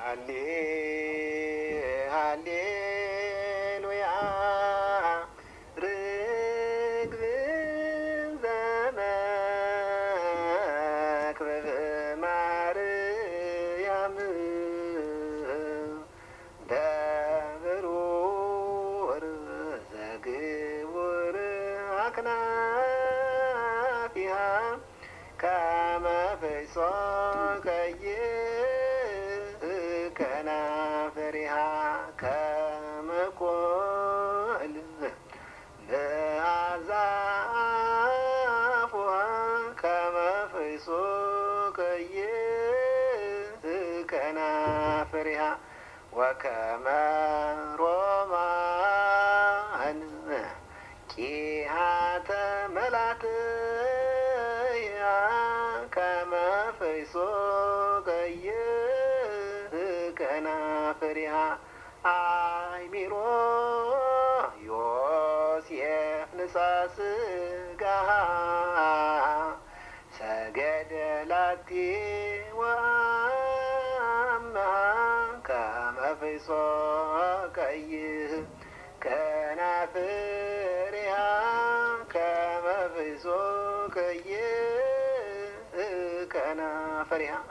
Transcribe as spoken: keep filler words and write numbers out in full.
ሃሌ ሃሌሉያ ርግብ ዘመክብብ ማርያም ደብሩር ዘግቡር አክናፊሃ ከመ ፍሕሶ ቀይሕ ከናፍሪሃ ከመ ኮል መዓዛፉሃ ከመ ፍሕሶ ቀይሕ ከናፍሪሃ ወከመ ሮማን ቂሃተ መላትያ ከመ ፍሕሶ ቀይሕ ከናፍሪሃ አእሚሮ ዮሴፍ ንሣ ሥጋሃ ሰገደ ላቲ ወአምሃ ከመ ፍሕሶ ቀይሕ ከናፍሪሃ ከመ ፍሕሶ ቀይሕ ከናፍሪሃ